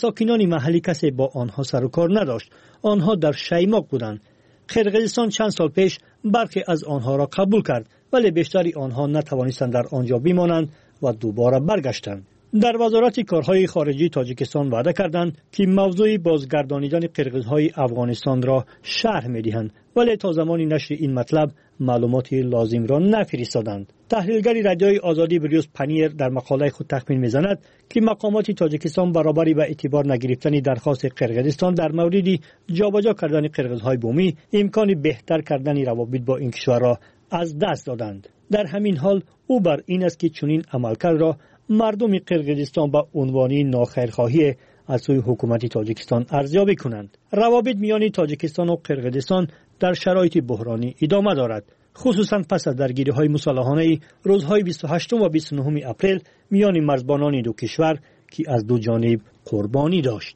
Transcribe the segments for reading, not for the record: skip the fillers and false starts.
ساکنان محلی کسی با آنها سر و کار نداشت. آنها در شیماک بودند. قرقیزستان چند سال پیش برخی از آنها را قبول کرد، ولی بیشتری آنها نتوانستند در آنجا بمانند و دوباره برگشتند. در وزارت کارهای خارجی تاجیکستان وعده کردند که موضوع بازگردانیدن قرقیزهای افغانستان را شرح می‌دهند، ولی تا زمانی نشر این مطلب معلومات لازم را نفرستادند. تحلیلگر رادیوی آزادی بریوس پنیر در مقاله خود تخمین می‌زند که مقامات تاجیکستان برابری به اعتبار نگرفتن درخواست قرقیزستان در مورد جابجا کردن قرقیزهای بومی امکان بهتر کردن روابط با این کشور را از دست دادند. در همین حال او بر این است که چنین عملکرد را مردم قرقیزستان به عنوان ناخیرخواهی از سوی حکومت تاجیکستان ارزیابی کنند. روابط میان تاجیکستان و قرقیزستان در شرایط بحرانی ادامه دارد، خصوصا پس از درگیری‌های مسلحانه روزهای 28 و 29 اپریل میان مرزبانان دو کشور که از دو جانب قربانی داشت.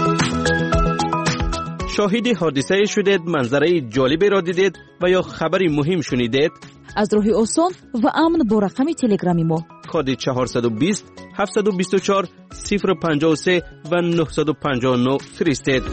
شاهد حادثه شدید، منظره جالبی را دیدید و یا خبری مهم شنیدید؟ از راه آسان و امن با رقم تلگرامی ما کد 420 724 053 و 959 فرستید.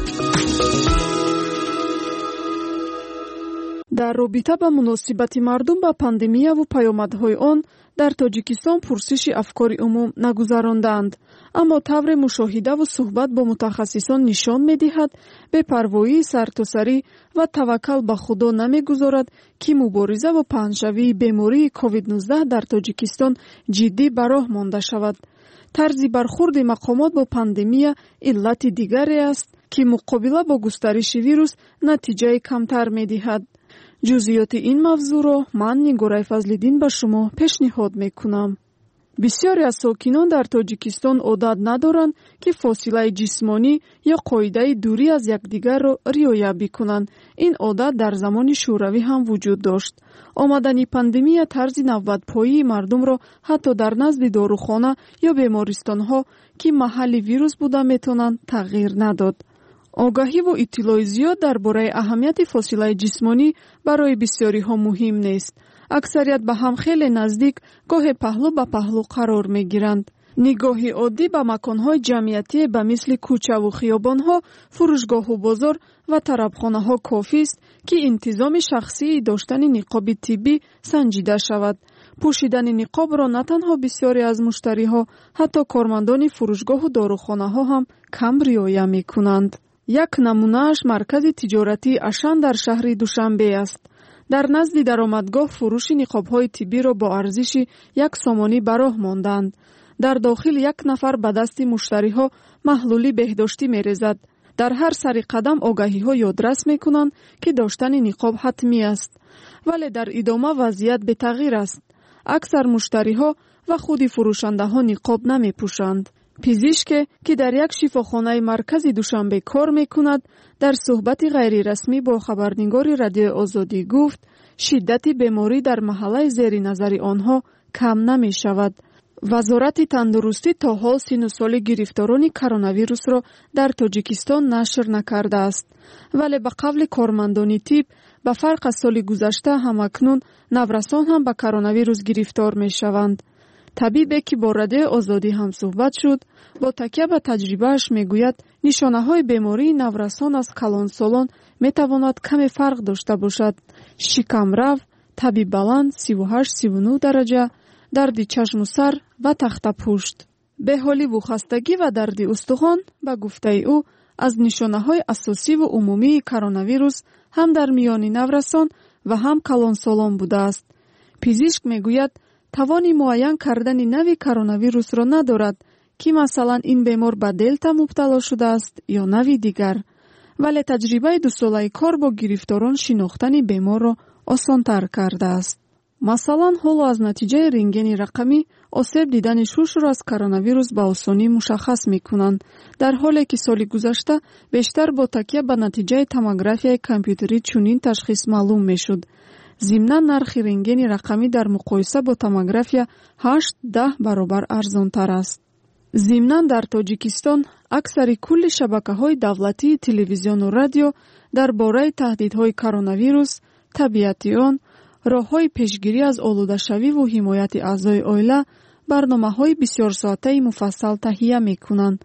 در رابطه با مناسبت مردم با پاندемیا و پیامدهای آن در تاجیکستان پرسش افکار عموم نگذراندند، اما طور مشاهده و صحبت با متخصصان نشان می‌دهد بی‌پروایی سرتاسری و توکل به خدا نمی‌گذارد که مبارزه با پهن‌شوی بیماری کووید 19 در تاجیکستان جدی به راه مانده شود. طرز برخورد مقامات با پاندمیا علت دیگری است که مقابله با گسترش ویروس نتیجه کمتر می‌دهد. جزئیات این موضوع را من نگارای فضل‌الدین به شما پیشنهاد میکنم. بسیاری از ساکنان در تاجیکستان عادت ندارند که فاصله جسمانی یا قاعده دوری از یکدیگر را رعایت بکنند. این عادت در زمان شوروی هم وجود داشت. آمدن پاندمیا طرز نوبت‌پایی مردم را حتی در نزد داروخانه یا بیمارستان‌ها که محل ویروس بوده میتونند تغییر نداد. آگاهی و اطلاع زیاد درباره اهمیت فاصله جسمانی برای بسیاری ها مهم نیست. اکثریت به هم خیلی نزدیک، گاه پهلو به پهلو قرار می گیرند. نگاهی عادی به مکانهای جمعیتی به مثل کوچه و خیابانها، فروشگاه و بازار و طربخانه ها کافی است که انتظام شخصی داشتن نقاب طبی سنجیده شود. پوشیدن نقاب را نه تنها بسیاری از مشتری ها، حتی کارمندان فروشگاه و داروخانه ها هم کم رعایت می کنند. یک نمونهش مرکز تجارتی اشان در شهر دوشنبه است. در نزد درآمدگاه فروش نقاب‌های طبی را با ارزش 1 سومانی به راه ماندند. در داخل یک نفر به دست مشتری‌ها محلولی بهداشتی می‌ریزد. در هر سر قدم آگاهی‌ها یادرس می‌کنند که داشتن نقاب حتمی است. ولی در ادامه وضعیت به تغییر است. اکثر مشتری‌ها و خود فروشنده‌ها نقاب نمی‌پوشند. پزشک که در یک شفاخانه مرکز دوشنبه کار میکند در صحبت غیر رسمی با خبرنگار رادیو آزادی گفت شدت بیماری در محله زیر نظر آنها کم نمی شود. وزارت تندرستی تا حال سن و سال گرفتاران کرونا ویروس را در تاجیکستان نشر نکرده است، ولی به قول کارمندان طب به فرق از سال گذشته همکنون نورسان هم به کرونا ویروس گرفتار می شوند. طبیبی که با رادیو آزادی هم صحبت شد با تکیه به تجربهش میگوید نشانه های بیماری نورسان از کلانسالان می تواند کمی فرق داشته باشد. شکمرو، تبی بلند 38-39 درجه، درد چشم و سر و تخته پوست. بحالی و خستگی و درد استخوان به گفته او از نشانه های اساسی و عمومی کرونا ویروس هم در میان نورسان و هم کلانسالان بوده است. پزشک میگوید توانی معین کردن نوع کرونا ویروس را ندارد که مثلا این بیمار به دلتا مبتلا شده است یا نوع دیگر، ولی تجربه 2 ساله کار با گرفتاران شناختن بیمار را آسان تر کرده است. مثلا حالا از نتیجه رنگین رقمی آسیب دیدن شش را از کرونا ویروس به آسانی مشخص می کنند، در حالی که سال گذشته بیشتر با تکیه به نتیجه توموگرافی کامپیوتری چنین تشخیص معلوم می شد. ضمن نرخ رنگین رقمی در مقایسه با توموگرافی 8-10 برابر ارزان تر است. ضمن در تاجیکستان اکثر کل شبکه‌های دولتی تلویزیون و رادیو درباره تهدیدهای کرونا ویروس، طبیعت آن، راه‌های پیشگیری از آلوده‌شوی و حمایت اعضای عائله برنامه‌های بسیار ساعته مفصل تهیه می‌کنند.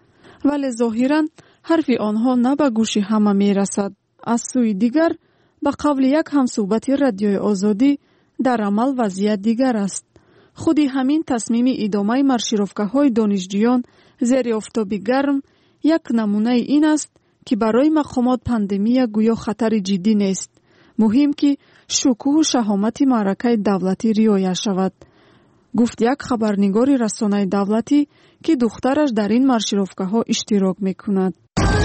ولی ظاهراً حرف آنها نه به گوش همه می رسد. از سوی دیگر به قول یک همصحبت رادیوی آزادی در عمل وضعیت دیگر است. خودی همین تصمیم ادامه مارشیروفکه‌های دانشجویان زیر آفتابی گرم یک نمونه این است که برای مقامات پاندمیا گویا خطر جدی نیست. مهم که شکوه و شهامت معرکه دولتی رعایت شود. گفت یک خبرنگار رسانه دولتی که دخترش در این مارشیروفکه‌ها اشتراک می‌کند.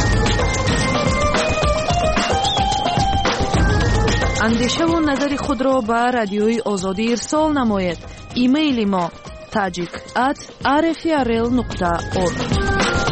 اندیشه و نظر خود را به رادیوی آزادی ارسال نمایید. ایمیل ما tajik@rfrl.org.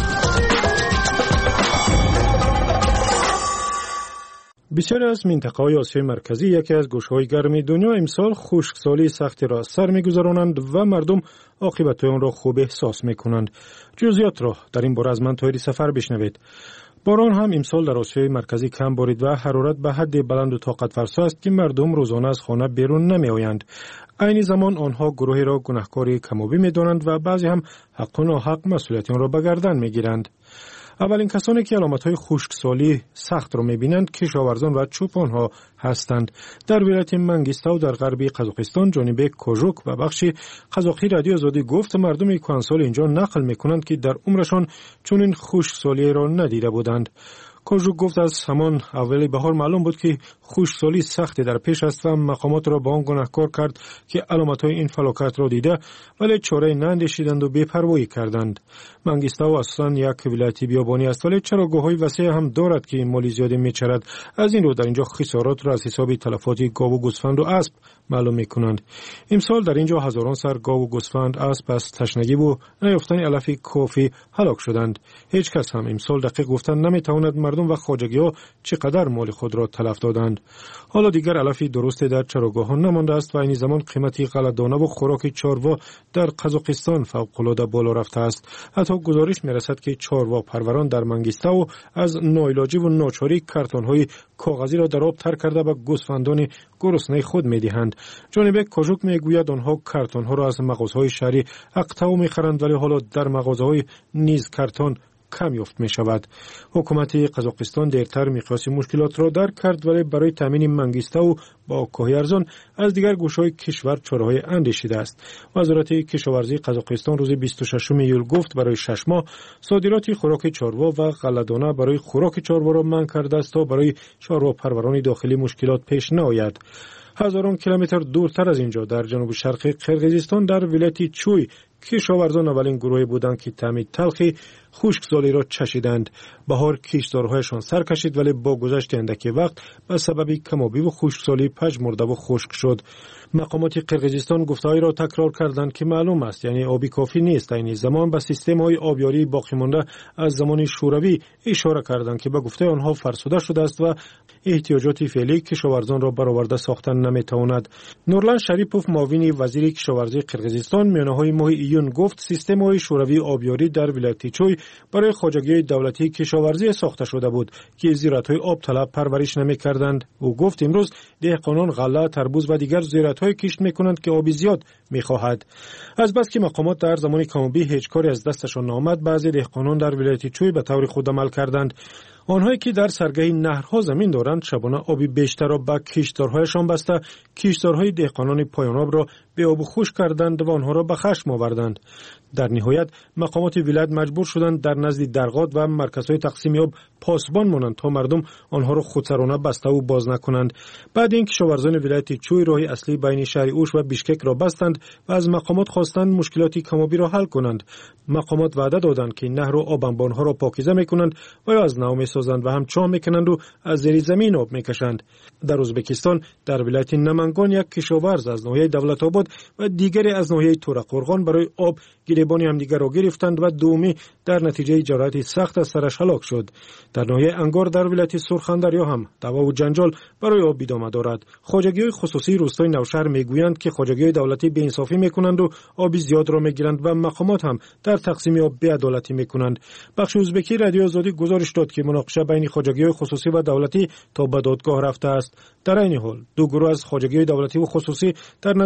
بسیاری از منطقه‌های آسیای مرکزی یکی از گوشه‌های گرم دنیا امسال خشکسالی سختی را سر می‌گذرانند و مردم عاقبت آن را خوب احساس می‌کنند. جزئیات را در این باره از من طاهری سفر بشنوید. باران هم امسال در آسیای مرکزی کم بارید و حرارت به حد بلند و طاقت فرسا است که مردم روزانه از خانه بیرون نمی‌آیند. عین زمان آنها گروهی را گناهکار کمابی می‌دانند و بعضی هم حق و ناحق مسئولیت آن را به گردن می‌گیرند. اولین کسانی که علامت‌های خشکسالی سخت را می‌بینند کشاورزان و چوپان‌ها هستند. در ولایت منگیستاو در غربی قزاقستان جانب کوژوک و بخشی قزاقی رادیو آزادی گفت مردم کهنسال اینجا نقل می‌کنند که در عمرشان چنین خشکسالی را ندیده بودند. کوژوک گفت از همان اول بهار معلوم بود که خشکسالی سختی در پیش است و مقامات را به آن گناهکار کرد که علامت‌های این فلاکت را دیده ولی چاره ناندیشیدند و بی‌پروایی کردند. منگیستاو اصلا یک ولایت بیابانی است ولی چراگاه‌های وسیع هم دارد که مالی زیادی می‌چرد. از این رو در اینجا خسارات را از حساب تلفات گاو و گوسفند و اسب معلوم می‌کنند. امسال در اینجا هزاران سر گاو و گوسفند اسب از تشنگی و نیافتن علف کافی هلاک شدند. هیچ کس هم امسال دقیق گفتن نمی‌تواند مردم و خواجگی‌ها چقدر مال خود را تلف دادند. حالا دیگر علفی درست در چراگاه‌ها نمانده است و این زمان قیمت غله‌دانه و خوراک چاروا در قزاقستان فوق‌العاده بالا رفته است. حتی گزارش می‌رسد که چاروا پروران در منگیستاو از ناعلاجی و ناچاری کارتون‌های کاغذی را در آب تر کرده به گوسفندان گرسنه خود می‌دهند. جانب کوژوک می‌گوید آنها کارتون‌ها را از مغازه‌های شهری اقطاع می‌خرند ولی حالا در مغازه‌های نیز کارتون کم یافت می شود. حکومت قزاقستان دیرتر مقیاس مشکلات را درک کرد ولی برای تامین منگیستاو با کاهی ارزان از دیگر گوشه‌های کشور چاره‌های اندیشیده است. وزارت کشاورزی قزاقستان روز 26 ایول گفت برای 6 ماه صادرات خوراک چاروا و غله‌دانه برای خوراک چاروا را منع کرده است تا برای چاروا پروران داخلی مشکلات پیش نیاید. هزاران کیلومتر دورتر از اینجا در جنوب شرقی قرقیزستان در ولایت چوی کشاورزان اولین گروهی بودند که طعم تلخی خشکسالی را چشیدند. بهار کشتزارهایشان سر کشید ولی با گذشت اندکی وقت به سبب کمابی و خشکسالی پژمرده و خشک شد. مقامات قرقیزستان گفته‌ای را تکرار کردند که معلوم است یعنی آبی کافی نیست. این زمان به سیستم‌های آبیاری باقی مانده از زمان شوروی اشاره کردند که به گفته آنها فرسوده شده است و احتیاجات فعلی کشاورزان را برآورده ساختن نمی‌تواند. نورلان شریپوف معاون وزیر کشاورزی قرقیزستان میانه‌های ماه ایون گفت سیستم‌های شوروی آبیاری در ولایت چوی برای خواجگی دولتی کشاورزی ساخته شده بود که زیرات‌های آب طلب پرورش نمی‌کردند. او گفت امروز دهقانان غله، تربوز و دیگر زیرات‌های کشت می‌کنند که آب زیاد می‌خواهد. از بس که مقامات در زمان کمابی هیچ کاری از دستشان نآمد بعضی دهقانان در ولایت چوی به طور خود عمل کردند. آنهایی که در سرگه نهرها زمین دارند شبانه آبی بیشتر را به کشتزارهایشان بسته کشتزارهای دهقانان پایان آب را به آب خشک کردند و آنها را به خشم آوردند. در نهایت مقامات ولایت مجبور شدند در نزد درغات و مرکزهای تقسیم آب پاسبان مانند تا مردم آنها را خودسرانه بسته و باز نکنند. بعد این کشاورزان ولایت چوی راه اصلی بین شهر اوش و بیشکک را بستند و از مقامات خواستند مشکلات کمابی را حل کنند. مقامات وعده دادند که نهر و آب انبانها را پاکیزه میکنند و از نو میسازند و هم چاه میکنند و از زیر زمین آب میکشند. در ازبکستان در ولایت نمنگان یک کشاورز از ناحیه دولت آباد و دیگری از ناحیه تورقرغان برای آب گریبانی همدیگر را گرفتند و دومی در نتیجه جراحت سخت از سرش هلاک شد. در ناحیه انگار در ولایت سرخندریا هم دعوا و جنجال برای آب ادامه دارد. خواجگی‌های خصوصی روستای نوشهر میگویند که خواجگی‌های دولتی بی‌انصافی میکنند و آب زیاد را میگیرند و مقامات هم در تقسیم آب بی‌عدالتی میکنند. بخش ازبکی رادیو آزادی گزارش داد که مناقشه بین خواجگی‌های خصوصی و دولتی تا به دادگاه رفته است. در این حال دو گروه از خواجگی‌های دولتی و خصوصی در نزد درغات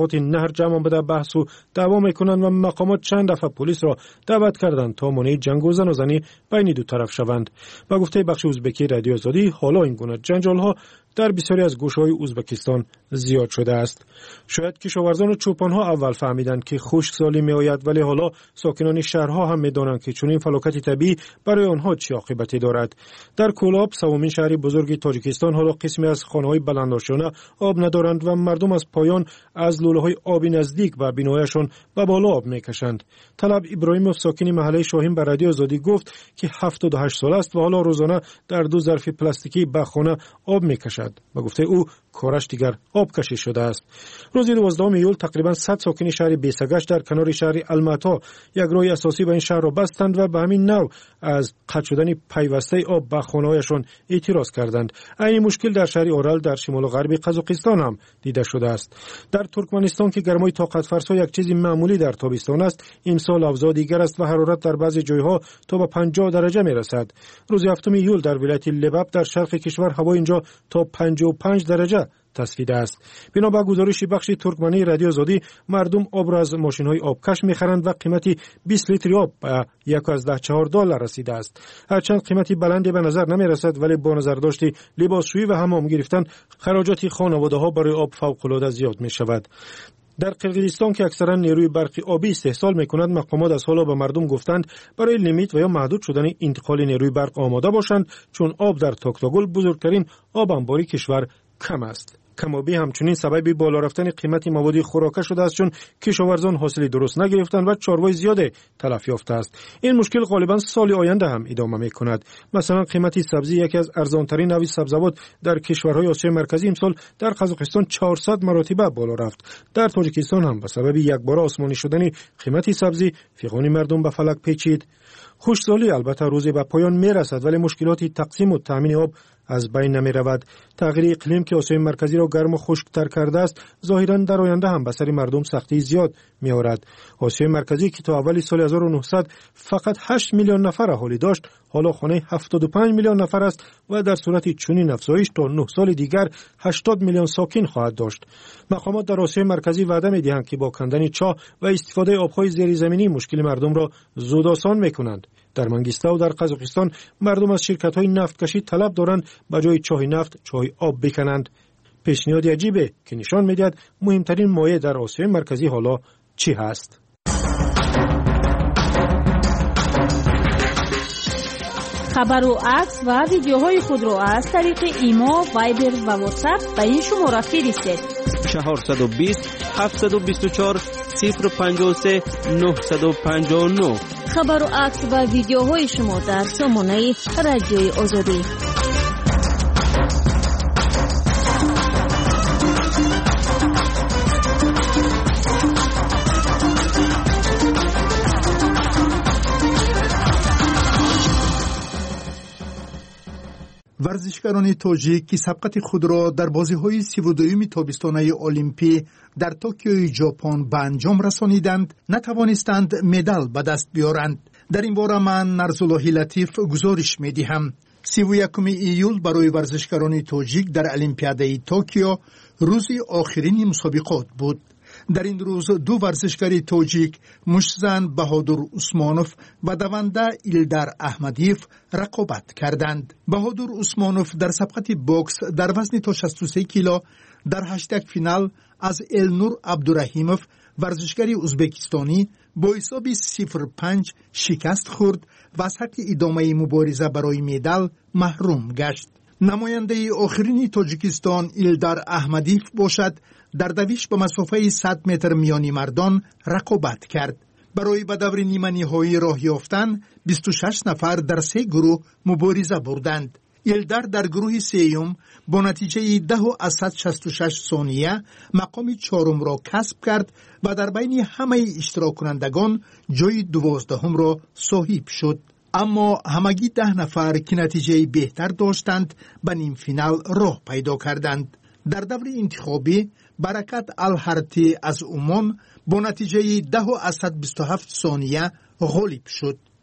ضفات نهر جمع بده بحث و دعوا میکنند و مقامات چند دفعه پلیس را دعوت کردند تا مانع جنگ و زنی بین دو طرف شوند. با گفته بخش ازبکی رادیو آزادی، حالا این گونه جنجال‌ها در بسیاری از گوشه‌های ازبکستان زیاد شده است. شاید کشاورزان و چوپان‌ها اول فهمیدند که خشکسالی می‌آید، ولی حالا ساکنان شهرها هم می‌دانند که چنین فلاکت طبیعی برای آنها چه عاقبتی دارد. در کولاب، سومین شهر بزرگ تاجیکستان، حالا قسمی از خانه‌های بلندآشانه آب ندارند و مردم از پایان از لوله‌های آبی نزدیک به بینایشان به بالا آب می‌کشند. طلب ابراهیموف، ساکن محله شاهین، به رادیو آزادی گفت که 78 سال است و حالا روزانه در 2 ظرف پلاستیکی به خانه آب می‌کشد. و گفته او کارش دیگر آب کشی شده است. روز 12 ایول تقریبا 100 ساکن شهر بیسگش در کنار شهر المتا یک راه اساسی به این شهر را بستند و به همین نوع از قطع شدن پیوسته آب به خانه‌هایشان اعتراض کردند. این مشکل در شهر اورال در شمال غربی قزاقستان هم دیده شده است. در ترکمنستان که گرمای طاقت فرسا یک چیز معمولی در تابستان است، امسال اوضاع دیگر است و حرارت در بعضی جایها تا به 50 درجه میرسد. روز 7 ایول در ولایت لباب در شرق کشور هوا اینجا تا 55 درجه تصفیده است. بنا به گزارش بخش ترکمنی رادیو آزادی، مردم آب را از ماشین‌های آبکش می‌خرند و قیمتی 20 لیتر آب به $1.4 رسیده است. هرچند قیمتی بلندی به نظر نمی‌رسد، ولی با نظر داشت لباسشویی و حمام گرفتن خراجات خانواده‌ها برای آب فوق‌العاده زیاد می‌شود. در قرقیزستان که اکثرا نیروی برقی آبی استحصال می‌کنند، مقامات از حالا به مردم گفتند برای لیمیت و یا محدود شدن انتقال نیروی برق آماده باشند، چون آب در توکتاگل، بزرگترین آب انباری کشور، کم است. کمابی همچنین سبب بالا رفتن قیمت مواد خوراکه شده است، چون کشاورزان حاصل درست نگرفتند و چاروای زیاد تلف یافته است. این مشکل غالبا سال آینده هم ادامه می‌کند. مثلا قیمت سبزی، یکی از ارزان‌ترین نوع سبزیجات در کشورهای آسیای مرکزی، امسال در قزاقستان 400 مرتبه بالا رفت. در تاجیکستان هم به سبب یکباره آسمانی شدن قیمت سبزی، فیغان مردم به فلک پیچید. خشکسالی البته روزی به پایان می‌رسد، ولی مشکلات تقسیم و تامین آب از بین نمی‌رود. تغییر اقلیم که آسیای مرکزی را گرم و خشک‌تر کرده است، ظاهراً در آینده هم به سر مردم سختی زیاد می‌آورد. آسیای مرکزی که تا اول سال 1900 فقط 8 میلیون نفر اهالی داشت، حالا خانه 75 میلیون نفر است و در صورت چنین افزایش تا 9 سال دیگر 80 میلیون ساکن خواهد داشت. مقامات در آسیای مرکزی وعده می‌دهند که با کندن چاه و استفاده آب‌های زیرزمینی مشکل مردم را زود آسان می‌کنند. در منگیسته و در قزاقستان مردم از شرکت‌های نفتکشی طلب دارند به جای چاه نفت چاه آب بکنند. پیشنهاد عجیبه که نشان می‌دهد مهمترین مایه در آسیای مرکزی حالا چی هست. خبر و عکس و ویدیوهای خود را از طریق ایما، وایبر و واتساپ به این شماره فرستید: 420 724 053 959. خبر و عکس و ویدیوهای شما در سامانه رادیوی آزادی. ورزشکاران تاجیک که سبقت خود را در بازی‌های 32 تابستانه المپی در توکیو ژاپن به انجام رسانیدند، نتوانستند مدال به دست بیارند. در این باره من نرزالله لطیف گزارش می‌دهم. 31 ایول برای ورزشکاران تاجیک در المپیاده توکیو روز آخرین مسابقات بود. در این روز دو ورزشکار تاجیک، مشتزن بهادر عثمانوف و دونده ایلدار احمدیف رقابت کردند. بهادر عثمانوف در سبقت بوکس در وزن تا 63 کیلو در 8 فینال از النور عبدالرحیموف ورزشکار ازبکستانی با حساب 0-5 شکست خورد و از حق ادامه مبارزه برای مدال محروم گشت. نماینده آخرین تاجیکستان ایلدار احمدیف باشد در دویش به مسافه 100 متر میانی مردان رقابت کرد. برای به دور نیمه نهایی راه یافتن 26 نفر در 3 گروه مبارزه بردند. ایلدار در گروه سیوم با نتیجه 10.66 ثانیه مقام 4 را کسب کرد و در بین همه اشتراک کنندگان جای 12 را صاحب شد. اما همگی 10 نفر که نتیجه بهتر داشتند به نیم فینال راه پیدا کردند. در دور انتخابی برکت الهرتی از عمان با نتیجه 10.27 ثانیه غالب شد.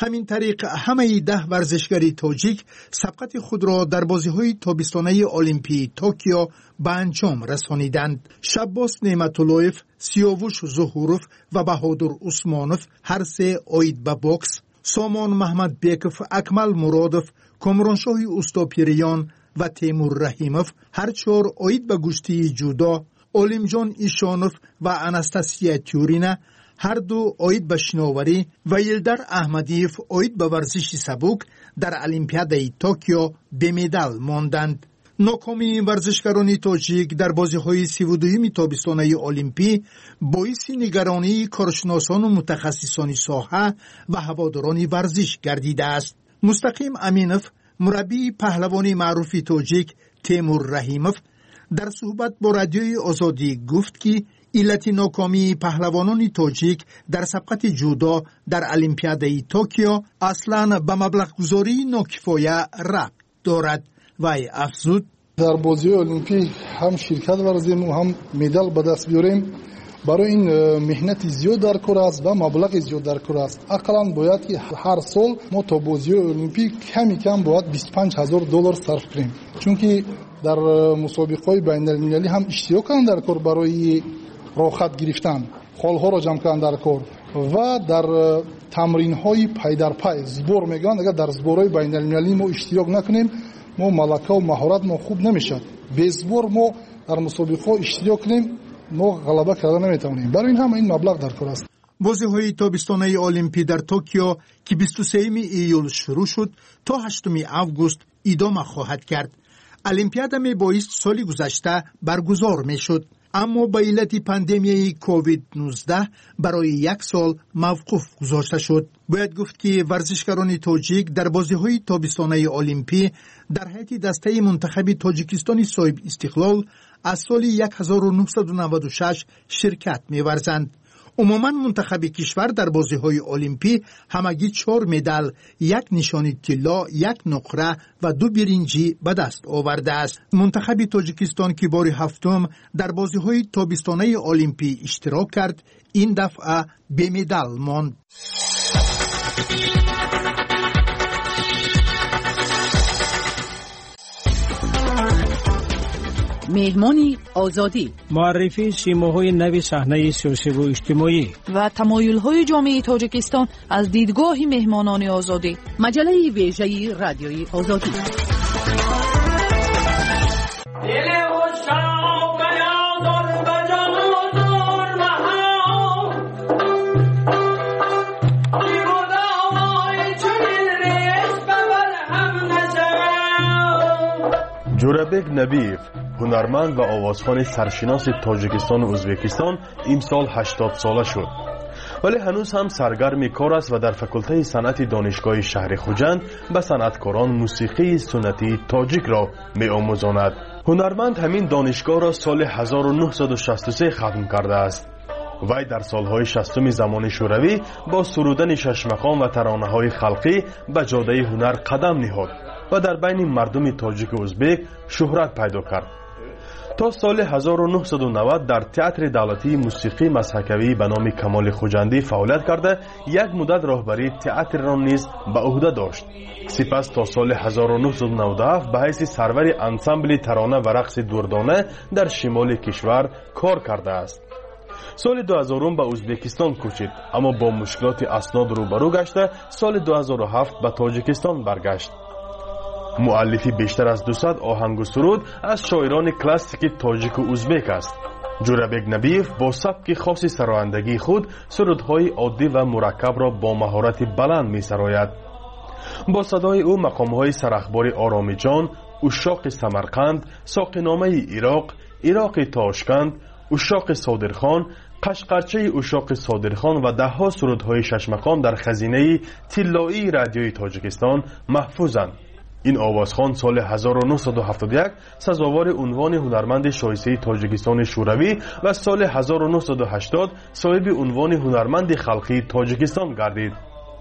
همین طریق همه 10 ورزشکاری تاجیک سبقت خود را در بازی‌های تابستانه المپی توکیو به انجام رسانیدند. شباس نعمت‌اللهیف، سیاوش ظهوروف و بهادر عثمانوف هر سه عاید به بوکس، سامان محمد بیکوف، اکمل مرادوف، کامرانشاه استاپیریان و تیمور رحیموف هر 4 عاید به گشتی جودو، اولیمجان ایشانوف و اناستاسیا تیورینا هر 2 عاید به شناوری و یلدر احمدیف عاید به ورزش سبک در المپیادای توکیو به مدال ماندند. ناکامی ورزشکاران تاجیک در بازی‌های 32 تابستانه المپی باعث نگرانی کارشناسان و متخصصان ساحه و هواداران ورزش گردیده است. مستقیم امینوف، مربی پهلوان معروف تاجیک تیمور رحیموف، در صحبت با رادیوی آزادی گفت که علت ناکامی پهلوانان تاجیک در سبقت جودو در المپیادای توکیو اصلاً به مبلغ گذاری ناکفایه ربط دارد. وی افزود: در بازی المپی هم شرکت ورزیم و هم مدال به دست بیاریم. برای این مهنت زیاد در کار است و مبلغ زیاد در کار است. اقلاً باید که هر سال ما تا بازی المپی کمی کم باید $25,000 صرف کنیم، چون که در مسابقات بین المللی هم اشتراک کردن در کار برای راحت گرفتن، خالها را جمع کردن در کار و در تمرین های پای در پای زبور میگن. اگر در زبورهای بین المللی ما اشتراک نکنیم، ما ملکه و مهارت ما خوب نمیشد. به زبور ما در مسابقات اشتراک کنیم، ما غلبه کردن نمیتونیم. برای این هم این مبلغ در کار است. بازی‌های تابستانه المپی در توکیو که 23 ایول شروع شد تا 8 آگوست ادامه خواهد کرد. المپیاد می بایست سال گذشته برگزار می شد، اما به علت پاندمیای کووید 19 برای 1 سال موقوف گذاشته شد. باید گفت که ورزشکاران تاجیک در بازی‌های تابستانه المپی در حیط دسته منتخب تاجیکستان صاحب استقلال از سال 1996 شرکت می‌ورزند. عموما منتخب کشور در بازی‌های المپی همگی 4 مدال، 1 نشانی طلا، 1 نقره و 2 برنجی به دست آورده است. منتخب تاجیکستان که بار 7م در بازی‌های تابستانه المپی اشتراک کرد، این دفعه به مدال ماند. مهمانی آزادی، معرفی سیماهای نوی صحنه سیاسی و اجتماعی و تمایل‌های جامعه تاجیکستان از دیدگاه مهمانان آزادی. مجله ویژه رادیوی آزادی. جورابک نبیف، هنرمند و آوازخوان سرشناس تاجیکستان و ازبکستان، امسال 80 ساله شد، ولی هنوز هم سرگرم کار است و در فکلته صنعت دانشگاه شهر خوجند به صنعتکاران موسیقی سنتی تاجیک را می‌آموزاند. هنرمند همین دانشگاه را سال 1963 ختم کرده است. وی در سالهای 60 زمان شوروی با سرودن ششمقام و ترانه‌های خلقی به جاده هنر قدم نهاد و در بین مردم تاجیک و ازبک شهرت پیدا کرد. تا سال 1990 در تئاتر دولتی موسیقی مسحکوی به نام کمال خوجندی فعالیت کرده، یک مدت راهبری تئاتر را نیز به عهده داشت. سپس تا سال 1997 به حیث سرور انسامبل ترانه و رقص دردانه در شمال کشور کار کرده است. سال 2000 به ازبکستان کوچید، اما با مشکلات اسناد روبرو گشته سال 2007 به تاجیکستان برگشت. مؤلفی بیشتر از 200 آهنگ و سرود از شاعران کلاسیک تاجیک و ازبک است. جورابک نبیف با سبک خاص سرایندگی خود سرودهای عادی و مرکب را با مهارت بلند می سراید. با صدای او مقامهای سرخبار آرامی جان، اشاق سمرقند، ساقینامه عراق، عراق تاشکند، اشاق صادرخان، قشقرچه اشاق صادرخان و دهها سرودهای ششمقام در خزینه طلایی رادیوی تاجیکستان محفوظند. این آوازخوان سال 1971 سزاوار عنوان هنرمند شایسته تاجیکستان شوروی و سال 1980 صاحب عنوان هنرمند خلقی تاجیکستان گردید.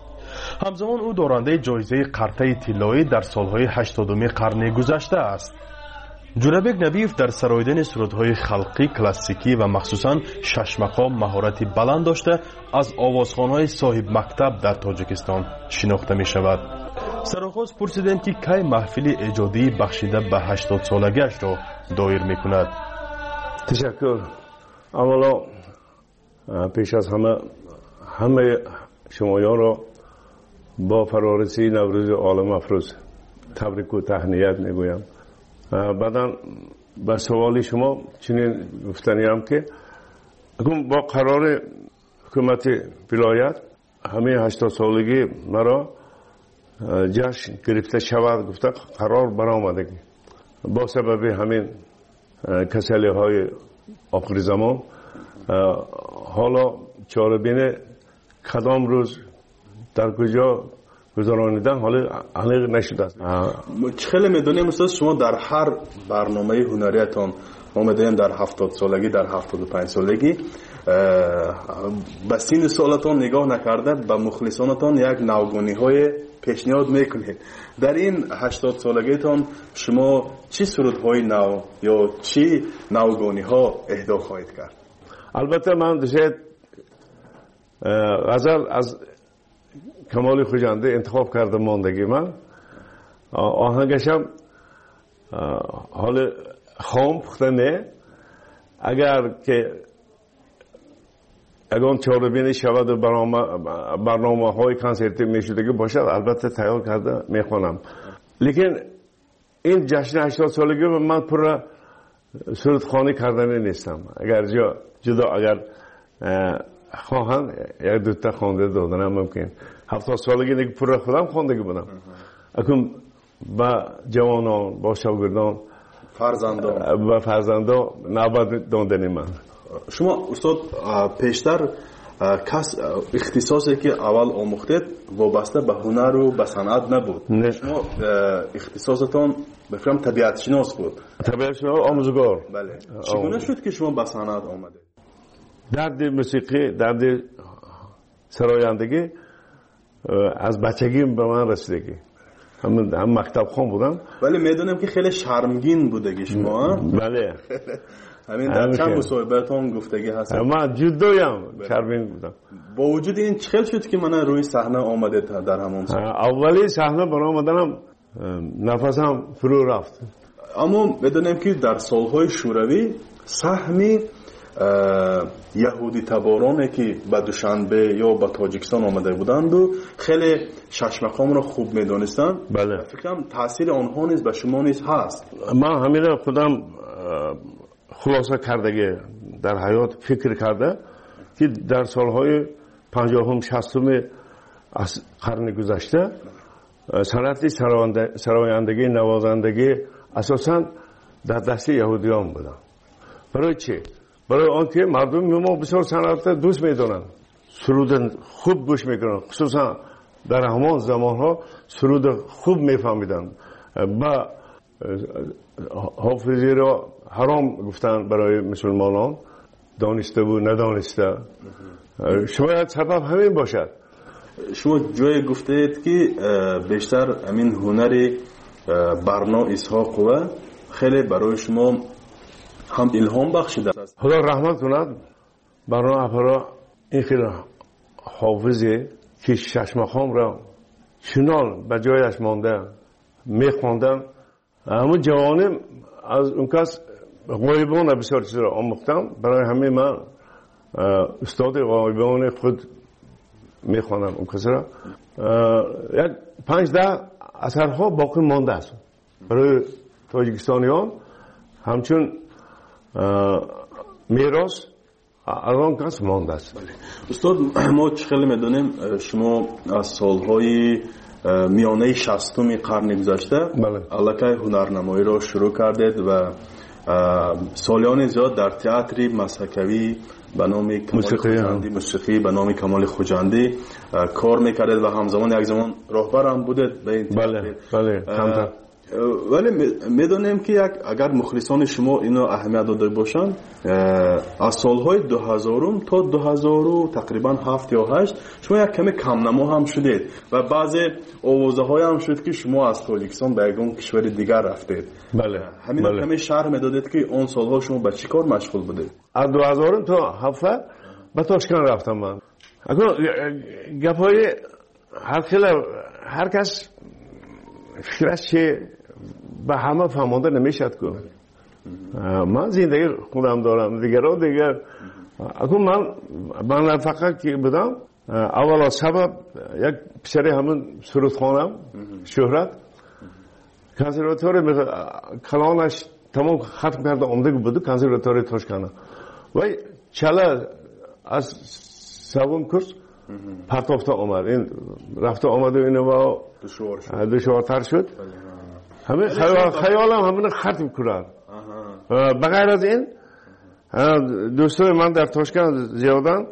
همزمان او دارنده جایزه قرطه طلایی در سالهای 80 قرن گذشته است. جورابک نبیف در سراییدن سرودهای خلقی کلاسیکی و مخصوصاً شش مقام مهارتی بلند داشته از آوازخوان‌های صاحب مکتب در تاجیکستان شناخته می شود. سرآغاز پرسیدیم که کی محفل ایجادی بخشیده به 80 سالگیش را دایر می کند. تشکر. اولا پیش از همه شمایان را با فرارسی نوروز عالم افروز تبریک و تهنیت می گویم. بعدا به سوال شما چنین گفتنیم که با قرار حکومت ولایت همه 80 سالگی مرا جشن گرفته شود گفته قرار برآمدگی با سبب همین کسلی های آخر زمان حالا چاره‌بین کدام روز در کجا گذرانیدن حالا علق نشده است. خیلی میدونیم استاد شما در هر برنامه هنریتان ما میدونیم در 70 سالگی در 75 سالگی به سن سالتان نگاه نکرده به مخلصانتان یک نوگانی های پیشنهاد میکنید. در این 80 سالگیتان شما چی سرودهای نو یا چی نوگانی ها اهدا خواهید کرد؟ البته من دوست غزل از کمال خوجنده انتخاب کردم ماندگی من آهنگشم حال خام پخته نه اگر که اگه چاره‌بینی شود و برنامه های کنسرتی میشدگی باشد البته تیار کرده میخوانم. لیکن این جشن 80 سالگی من پر سرودخوانی کردنی نیستم. اگر جدا اگر خواهند یک دوتا خوانده دادنم ممکن. 70 سالگی دیگه پر خودم خواندگی بودم. اکنون با جوانان با شاگردان فرزندان نوبت دادنی من. شما استاد پیشتر اختصاصی که اول آموختید وابسته به هنر و به صنعت نبود. شما اختصاصتان بفرم طبیعت شناس بود. طبیعت شناس آموزگار. بله. چگونه شد که شما به صنعت آمدید؟ درد موسیقی درد سرایندگی از بچگی به من رسیدگی هم مکتب خون بودم. ولی میدونم که خیلی شرمگین بودگی شما. بله. همین در چند مصاحبه‌تون گفتگی هست. من جدویم شرمگین بودم. با وجود این چخل شد که من روی صحنه آمده در همون سال. اولی صحنه برای آمدنم نفسم فرو رفت. اما میدونم که در سالهای شوروی سهمی یهودی تبارانی که به دوشنبه یا به تاجیکستان آمده بودند و خیلی شش مقام را خوب میدونستند. بله. فکرم تاثیر آنها نیز به شما نیز هست. من همین را خودم خلاصه کردگی در حیات فکر کرده که در سالهای 50 60 از قرن گذشته صنعت سرایندگی نوازندگی اساساً در دست یهودیان بودند. برای چی؟ برای آنکه مردم ما بسیار صنعت دوست می‌دارند. سرود خوب گوش می‌کنند. خصوصا در همان زمان‌ها سرود خوب می‌فهمیدند. با حافظی را حرام گفتن برای مسلمانان دانسته و ندانسته. شاید سبب همین باشد. شما جای گفتید که بیشتر همین هنر برنا اسحاق و خیلی برای شما هم الهام بخشیده است. خدا رحمت کند برنا افرا این خیلی حافظی که شش مقام را چنان به جایش مانده میخواندن. همون جوانم از اون کس غایبان بسیار چیز را آموختم. برای همه من استاد غایبان خود میخوانم اون کس را. یک 5-10 اثرها باقی مانده است برای تاجیکستانیان همچون میراث از آن کس مانده است. استاد ما خیلی میدونیم شما از سالهای میانه 60 قرن گذشته الکی هنرنمایی را شروع کردید و سالیان زیاد در تئاتر مسحکوی به نام کمال خوجندی موسیقی به نام کمال خوجندی کار میکردید و همزمان یک زمان راهبر هم بودید به این بله ولی میدونیم که اگر مخلصان شما اینو اهمیت داده باشند، از سالهای 2000 تا 2000 تقریبا 7 یا 8 شما یک کمی کم نما هم شدید و بعضی آوازه های هم شد که شما از تاجیکستان به یک کشور دیگر رفتید. بله. همین کمی شرح میدادید که اون سالها شما به چی کار مشغول بودید؟ از 2000 تا 7 به تاشکند رفتم من. اگر گپای هر کس فکرش چه به همه فهمانده نمیشد که من زندگی خودم دارم، دیگر اگر من فقط که بدم اول از سبب یک پسری همون سرودخانم شهرت کنسرواتوری کلانش تمام ختم کرده آمده بوده کنسرواتوری تاشکند و چلا از سوم کورس پرتافته آمد. این رفته آمده اینو دشوارتر شد. همه خیالم همین ختم کردن. بغیر از این دوستای من در تاشکند زیادن.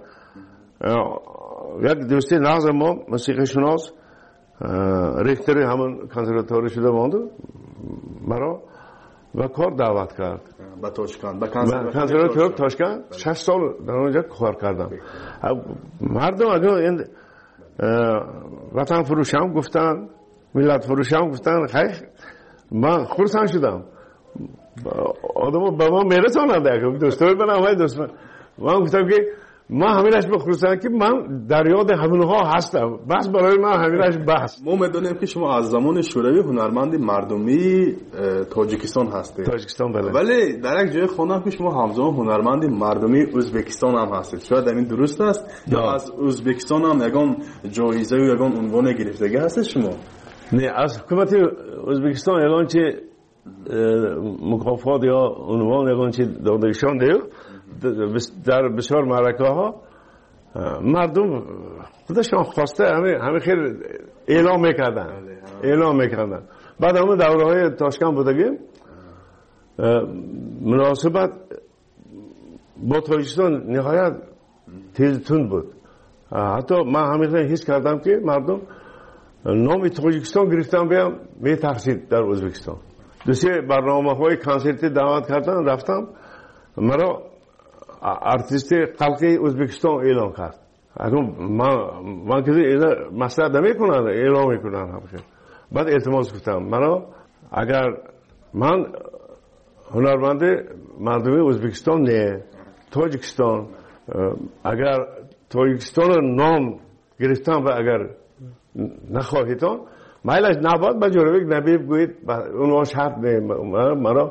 یک دوستی ناز ما موسیقی شناس ریختری همون کنسرواتوری شده ماند مرا و کار دعوت کرد به تاشکند. به کنسرواتوری تاشکند 6 سال در اونجا کار کردم. مردم اگر این وطن فروشم گفتن، ملت فروشم گفتن، خیلی من خرسند شدم. آدم به ما میرسانند دوستای من همه دوست من گفتم که ما همینش بخصوصا که من در یاد همونها هستم، بس برای من همینش بس. ما میدونیم که شما از زمان شوروی هنرمند مردمی تاجیکستان هستید. تاجیکستان بله. ولی در یک جای خوندم که شما همزمان هنرمند مردمی ازبکستان هم هستید. شاید این درست است یا از ازبکستان هم یگان جایزه و یگان عنوان گرفتگی هست شما؟ نه، از حکومت ازبکستان یگان چه مکافات یا عنوان یگان چه دادهشان دیو در بسیار معرکه ها مردم خودشان خواسته همه خیلی اعلام میکردن. بعد همه دوره های تاشکند بودگیم مناسبت با تاجیکستان نهایت تیز تند بود. حتی من همیشه حس کردم که مردم نام تاجیکستان گرفتن بیام می ترسید در ازبکستان. دوستی برنامه های کنسرتی دعوت کردن رفتم مرا ارتیست خلقی ازبکستان اعلام کرد. اگر من که اینا مسئله نمیکنن اعلام میکنن همشه. بعد التماس گفتم مرا اگر من هنرمند مردمی ازبکستان نه تاجیکستان اگر تاجیکستان نام گرفتم و اگر نخواهیدان مایلش نباد با جورویک نبی بگویید اونها شرط نه مرا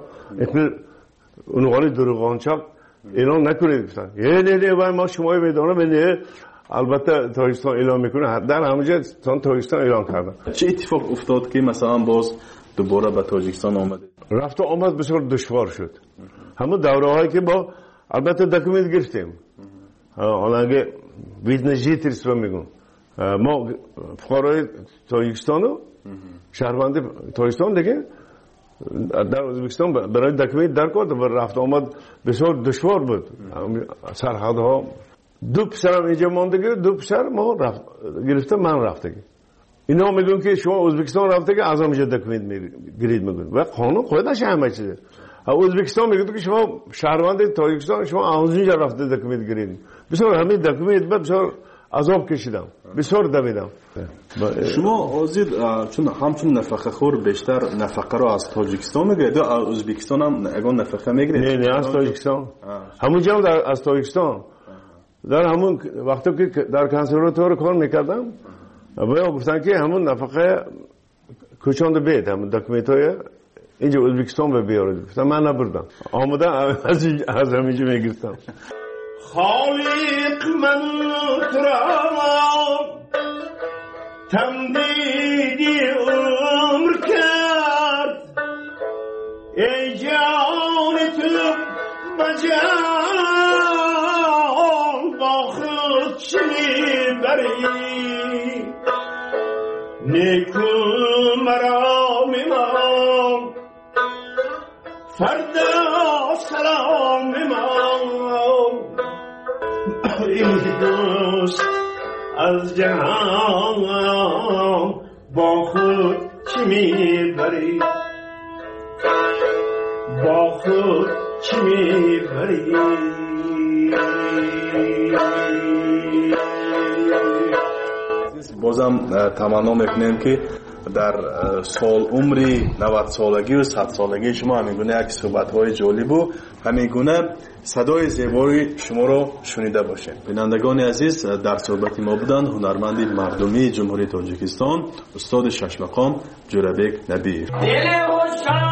اونوانی دروغانچاک اعلام نکنید گفتن نه باید ما شمایی میدانم نه البته تاجیکستان اعلام میکنه در همونجا تاجیکستان اعلام کردن. چه اتفاق افتاد که مثلا باز دوباره به تاجیکستان آمدید؟ رفت و آمد بسیار دشوار شد. همه دوره هایی که با البته دکومنت گرفتیم حالا اگه ویدنجیتریس رو میگن ما فقرای تاجیکستان و شهروند تاجیکستان دیگه در ازبکستان برای دکومنت در کرد و رفت آمد بسیار دشوار بود. سرحدها دو پسرم اینجا مانده، دو پسر ما گرفته من رفته. اینا میگن که شما ازبکستان رفته که از همینجا دکومنت میگیرید میگن و قانون خودش همه چیزه. ازبکستان میگه که شما شهروند تاجیکستان شما از اینجا رفته دکومنت گیرید. بسیار همین دکومنت بسیار عذاب کشیدم، بسیار دویدم. شما آزید چون همچون نفقه خور بیشتر نفقه رو از تاجیکستان میگیرید یا از ازبکستان هم اگه نفقه میگیرید؟ نه از تاجیکستان. همونجا هم از تاجیکستان. در همون وقتی که در کنسرواتوار کار میکردم باید گفتن که همون نفقه کشانده بید همون دکومنتای اینجا ازبکستان به بیارید. گفتم من نبردم آمده از همینجا میگرفتم. خالق من ترام تمدیدی عمر کرد ای جان تو بجان با خود چه میبری نیکو مرا میمان فردا سلام میمان این دوست از جهان با خود چی میبری با خود چی میبری بازم تمنا میکنیم که در سال عمری 90 سالگی و 100 سالگی شما همینگونه یک صحبت‌های جالب و همینگونه صدای زیبای شما را شنیده باشیم. بینندگان عزیز، در صحبت ما بودند هنرمند مردمی جمهوری تاجیکستان استاد شش مقام جورابک نبیف.